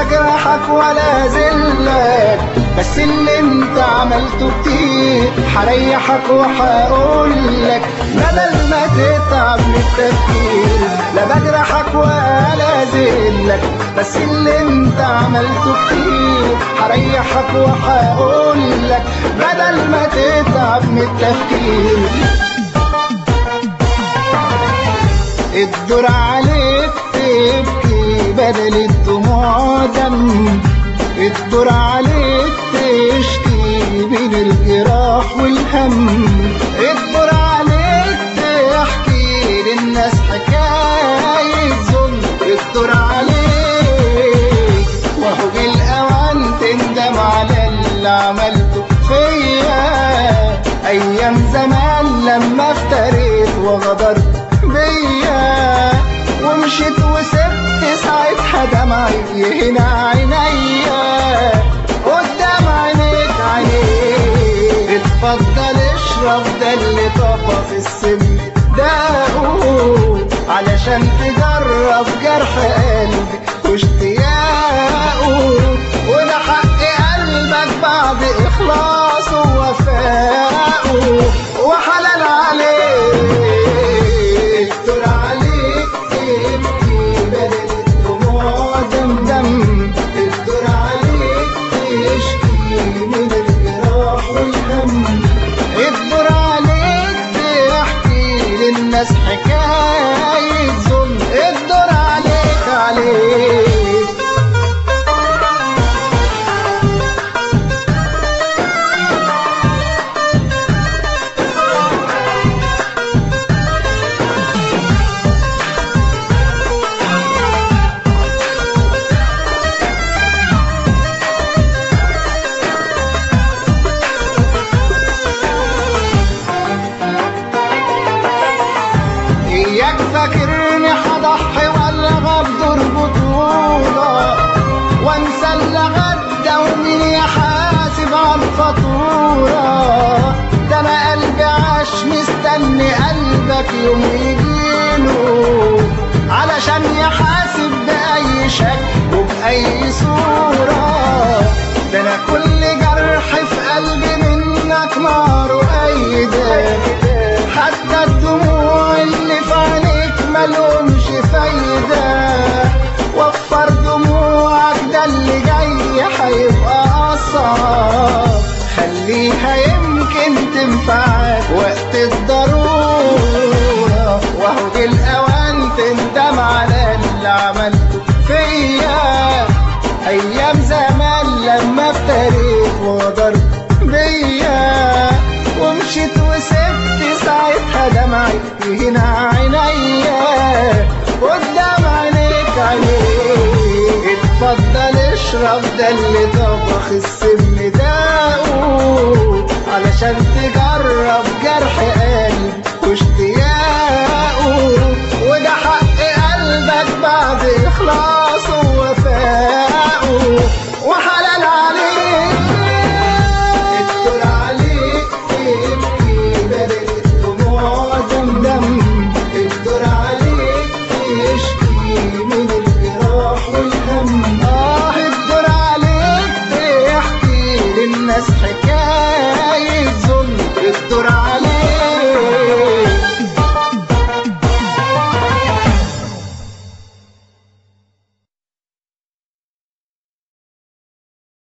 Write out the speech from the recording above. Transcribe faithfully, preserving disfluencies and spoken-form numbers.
بجرحك ولا ذلك، بس اللي انت عملته كتير هريحك وهقولك بدل ما تتعب من التفكير. لا بجرحك ولا ذلك، بس اللي انت عملته كتير هريحك وهقولك بدل ما تتعب من التفكير. الدور عليك تبكي بدل الدموع دم، الدور عليك تشكي بين الجراح والهم، الدور عليك تحكي للناس حكاية ظلم، الدور عليك وهو جه الأوان تندم على اللي عملته فيا. أيام زمان لما افتريت وغدرت بيا ومشيت وسبت ساعتها دمعي يهنا عينيا قدام عينيك عينيك. اتفضل اشرب ده اللي طفى في السن داقه علشان تجرب جرح قلبي واشتياقه، وده حق قلبك بعد اخلاصه ووفاقه وحلال عليك. الدور عليك تبكي بدل الدموع دم دم، الدور عليك تشكي من الجراح والهم، الدور عليك تحكي للناس حكاية ظلم، الدور عليك عليك. إياك فاكرني هضحي والغى بدور بطولة وانسى اللي غدا ومين يحاسب على الفاتورة. ده انا قلبي عاش مستني قلبك يوم يجيله علشان يحاسب بأي شكل وبأي صورة. ده انا كل جرح في قلبي منك نار وأيدك، حتى الدموع اللي في عينيك ملهمش فايدة. وفر دموعك ده اللي جاي هيبقى أصعب، خليها يمكن تنفعك وقت الضرورة. وهو جه الأوان تندم على اللي عملته فيا. أيام زمان لما افتريت وغدرت بيا ومشيت وسبت ساعتها دمعي هنا عينيا قدام عينيك عينيك. اتفضل اشرب ده اللي طبخ السم داقه علشان تجرب جرح قلبي واشتياقه، وده حق قلبك بعد اخلاصه ووفاقه وحلال عليك. الدور عليك تبكي بدل الدموع دم دم، الدور عليك تشكي من الجراح والهم، اه الدور عليك تحكي للناس حكاية ظلم، الدور عليك